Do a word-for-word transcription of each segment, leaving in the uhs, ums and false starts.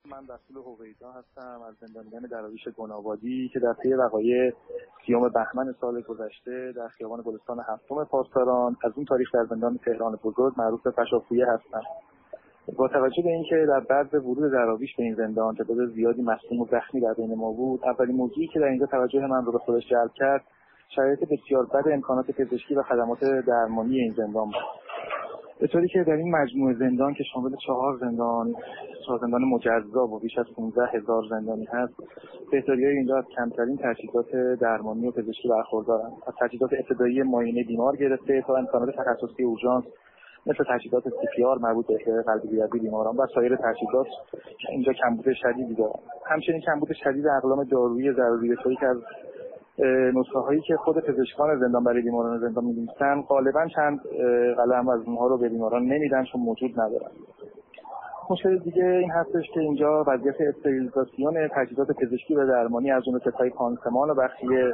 من رسول هویدا هستم از زندانیان دراویش گنابادی که در طی وقایع سیوم بهمن سال گذشته در خیابان گلستان هفتم پاسداران از اون تاریخ در زندان تهران بزرگ معروف به فشافویه هستم. با توجه به اینکه در بعد ورود دراویش به این زندان تعداد زیادی مصدوم و زخمی در بین ما بود، اولین موضوعی که در اینجا توجه من رو به خودش جلب کرد شرایط بسیار بد امکانات پزشکی و خدمات درمانی این زندان بود. به طوری که در این مجموعه زندان که شامل چهار زندان چهار زندان مجزا و بیش از پانزده هزار زندانی هست، بهداری‌های اینجا از کمترین تجهیزات درمانی و پزشکی برخوردارند. از تجهیزات ابتدایی معاینه بیمار گرفته تا امکانات تخصصی اورژانس مثل تجهیزات سی پی آر مربوط به احیای قلبی ریوی بیماران و سایر تجهیزات اینجا کمبود شدیدی دارند. همچنین کمبود شدید اقلام دارویی ضروری به طوری که از نسخه هایی که خود پزشکان زندان برای بیماران زندان می‌نویسن غالبا چند قلم از اونها رو به بیماران نمیدن چون موجود ندارن. مشکل دیگه این هستش که اینجا وضعیت استریلیزاسیون تجهیزات پزشکی و درمانی از جمله ستای پانسمان و بخشیه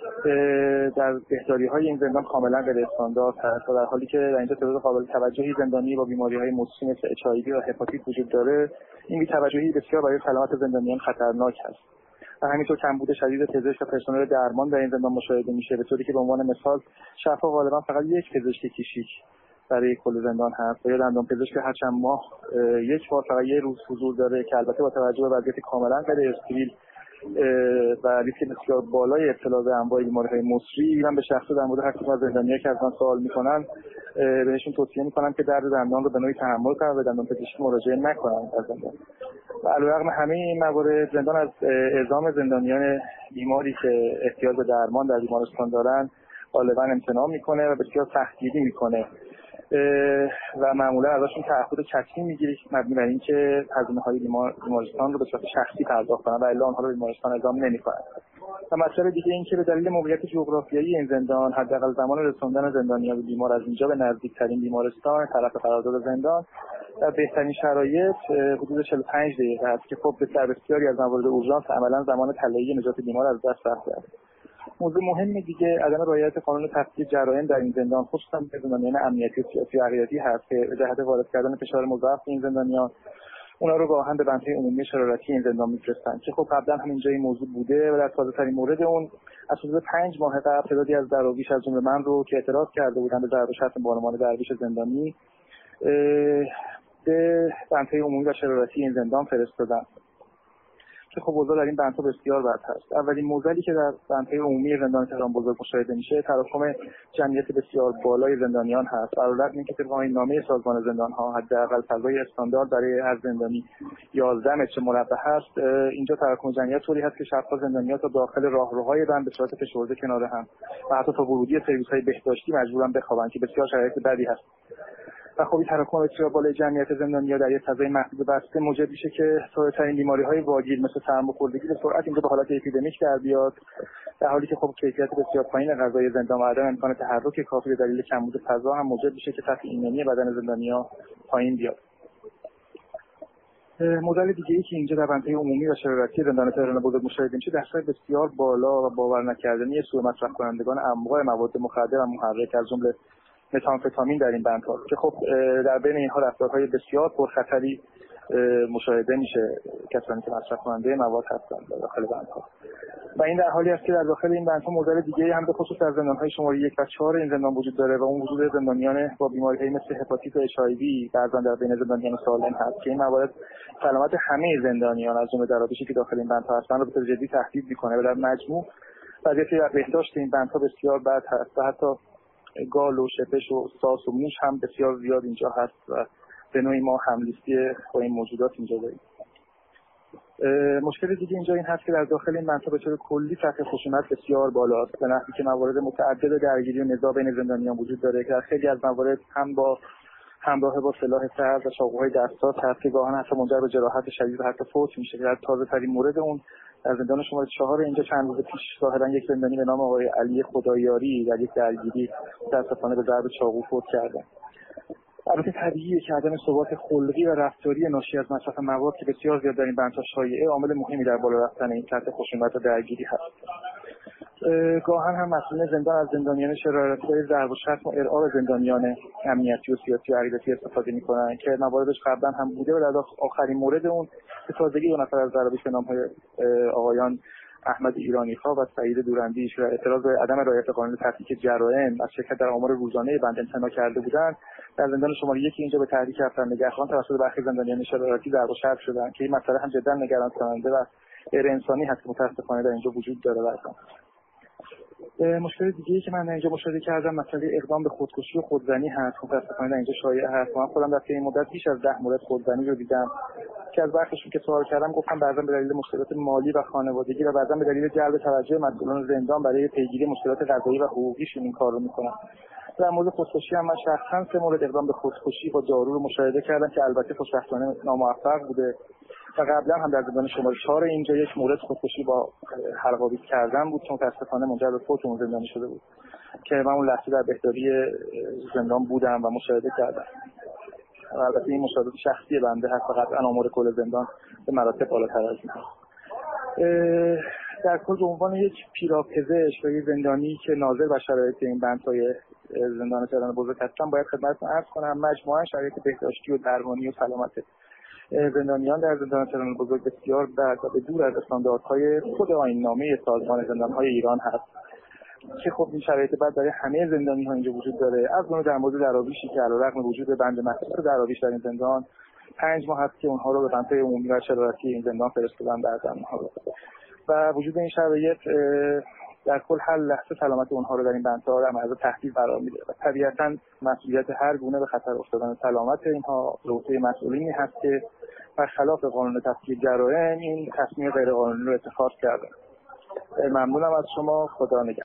در بهداری‌های این زندان کاملا غیر استاندارد هست و در حالی که در اینجا تعداد قابل توجهی زندانی با بیماری‌های مزمن مثل اچ آی وی و هپاتیت وجود داره، این بی‌توجهی بسیار برای سلامت زندانیان خطرناک است. و همینطور کمبود شدید پزشک و پرسنل درمان در این زندان مشاهده میشه، به طوری که به عنوان مثال شفا غالبا فقط یک پزشک کلیشیک برای کل زندان هست و یا دندان پزشک هر چند ماه یک بار فقط یک روز حضور داره که البته با توجه به وضعیت کاملا غیر استریل و ریسک بسیار بالای ابتلا به انواع بیماری‌های مصری، من به شخصه در مورد هر کدوم از زندانی‌ها که از من سوال می‌کنن بهشون توصیه می‌کنم که درد دندان رو به نوعی تحمل کنن و دندان پزشکی مراجعه نکنن در زندان. و علیرغم همه این موارد زندان از اعزام زندانیان بیماری که احتیاج به درمان در بیمارستان دارن غالبا امتناع میکنه و بسیار سختگیری میکنه و معمولا ازشون تعهد کتبی میگیره مبنی بر اینکه هزینه‌های بیمارستان رو به صورت شخصی پرداخت کنن و الا آنها رو به بیمارستان اعزام نمیکنن. و مسئله دیگه این که به دلیل موقعیت جغرافیایی این زندان حداقل زمان رسوندن زندانیان و بیمار از اینجا به نزدیکترین بیمارستان طرف قرارداد زندان در بهترین شرایط حدود چهل و پنج دقیقه است که خب در بسیاری از موارد اورژانس عملا زمان طلایی نجات بیمار از دست رفته است. موضوع مهم دیگه عدم رعایت قانون تفکیک جرایم در این زندان، خصوصا به زندانیان امنیتی و سیاسی و عقیدتی هست که به جهت وارد کردن فشار مضاعف این زندانیان اونا رو گاهن به بندهای عمومی شرارتی این زندان میفرستن که خب قبلا هم اینجا این موضوع بوده و در تازه‌ترین مورد اون از حدود پنج ماه قبل تعدادی از دراویش از جمله من رو که اعتراض کرده بودن به ضرب و شتم بانوان درویش زندانی به بندهای عمومی و شرارتی این زندان فرستادن که خب اوضاع در این بندها بسیار بد هست. اولین معضلی که در بندهای عمومی زندان تهران بزرگ مشاهده میشه تراکم جمعیت بسیار بالای زندانیان هست. علاوه بر اینکه طبق آیین‌نامه سازمان زندان‌ها حداقل فضای استاندارد برای هر زندانی یازده متر مربع هست، اینجا تراکم جمعیت طوری هست که شب‌ها زندانیان تا داخل راهروهای بند به صورت فشرده کنار هم و حتی تا ورودی سرویس‌های بهداشتی مجبورن بخوابن که بسیار شرایط بدی هست. و خب این تراکم بسیار بالای جمعیت زندانیان در یک فضای محدود بسته موجب میشه که سارترین بیماری‌های واگیر مثل سرماخوردگی به سرعت اینجا به حالت اپیدمیک در بیاد، در حالی که خب کیفیت بسیار پایین غذای زندان و عدم امکان تحرک کافی به دلیل کمبود فضا هم موجب میشه که سطح ایمنی بدن زندانیان پایین بیاد. مدل دیگه‌ای که اینجا در بندهای عمومی و شرارتی زندان تهران بزرگ مشاهده میشه دست‌های بسیار بالا و باور نکردنی سوء مصرف کنندگان انواع مواد مخدر و محرک از جمله متامفتامین در این بندها که خب در بین اینها رفتارهای بسیار پرخطری مشاهده میشه کسانی که مصرف کننده مواد هستند در داخل بندها و این در حالی است که در داخل این بندها موضوع دیگه هم به خصوص در زندان‌های شماره یک و چهار این زندان وجود داره و اون وجود زندانیان با بیماری‌های مثل هپاتیت و اچ آی وی بعضا در بین زندانیان سالم هست که این موارد سلامت همه زندانیان از جمله دراویشی که داخل این بندها هستند رو به طور جدی تهدید می‌کنه و در مجموع وضعیت بهداشت این بندها بسیار بد هست و حتی گال و شپش و ساس و موش هم بسیار زیاد اینجا هست و به نوعی ما هملیستی با این موجودات اینجا داریم. مشکل دیگه اینجا این هست که در داخل این منطقه به طور کلی سطح خشونت بسیار بالاست به نحوی که موارد متعدد درگیری و نزاع بین زندانیان وجود داره که در خیلی از موارد هم با همراه با سلاح سرد و چاقوهای دستات هست که گاهن حتی منجر به جراحت شدید و حتی فوت میشه. در تازه ترین مورد اون در زندان شماره چهار اینجا چند روز پیش ظاهرا یک زندانی به نام آقای علی خدایاری در یک درگیری متاسفانه به ضرب چاقو فوت کرده. البته طبیعیه که عدم ثبات خلقی و رفتاری ناشی از مصرف مواد که بسیار زیاد در این بندها شایعه عامل مهمی در بالا رفتن این سطح خشونت و درگیری هست. گاهن هم مسئولین زندان از زندانیان شرارتی برای ضرب و شتم و ارعاب زندانیان امنیتی و سیاسی و عقیدتی استفاده می‌کنن که مواردش قبلا هم بوده و در آخرین مورد اون به تازگی دو نفر از ضرابیش به نام‌های آقایان احمد ایرانی‌خواه و سعید دوراندیش و اعتراض به عدم رعایت قانون تفکیک جرائم از شرکت در آمار روزانه بند امتناع کرده بودند، در زندان شماره یک اینجا به تحریک افسر نگهبان توسط برخی زندانیان شرارتی ضرب و شتم شدند که این مسئله هم جدا نگران کننده و غیر انسانی هست که متأسفانه در اینجا وجود داره. برام مشکل دیگه‌ای که من در اینجا مشاهده کردم مسئله اقدام به خودکشی و خودزنی هست. متأسفانه در اینجا شایع هست. من خودم در این مدت بیش از ده مورد خودزنی رو دیدم که از برخیشون که سوال کردم گفتم بعضا به دلیل مشکلات مالی و خانوادگی و بعضا به دلیل جلب توجه مسئولان زندان برای پیگیری مشکلات قضایی و حقوقیشون این کار رو میکنن. در مورد خودکشی هم من شخصا سه مورد اقدام به خودکشی با دارو رو مشاهده کردم که البته خوشبختانه ناموفق بوده و قبلا هم در زندان شماره چهار اینجا یک مورد خودکشی با حلق‌آویز کردن بود که متأسفانه منجر به فوت اون زندانی شده بود که من اون لحظه در بهداری زندان بودم و مشاهده کردم. البته این مشاهدات شخصی بنده هست و قطعا آمار کل زندان به مراتب بالاتر از این هست. در کل به عنوان یک پیراپزشک و یک زندانی که ناظر بر شرایط این بندهای زندان تهران بزرگ هستم باید خدمتتون عرض کنم مجموعاً شرایط بهداشتی و درمانی و سلامت زندانیان در زندان تهران بزرگ بسیار بد و به دور از استانداردهای خود آیین‌نامه سازمان زندان‌های ایران هست که خب این شرایط بد برای همه زندانی‌ها اینجا وجود داره. از اون در مورد دراویشی که علیرغم وجود بند مخصوص دراویش در این زندان پنج ماه هست که اونها رو به بندهای عمومی و شرارتی این زندان فرستادن در زندان‌ها و وجود این شرایط در کل هر لحظه سلامت اونها رو در این بندها در معرض تهدید قرار میده و طبیعتاً مسئولیت هر گونه به خطر افتادن سلامت اینها به عهده مسئولینی هست که برخلاف قانون تفکیک جرائم این تصمیم غیر قانونی رو اتخاذ کردن. ممنونم از شما. خدا نگهدار.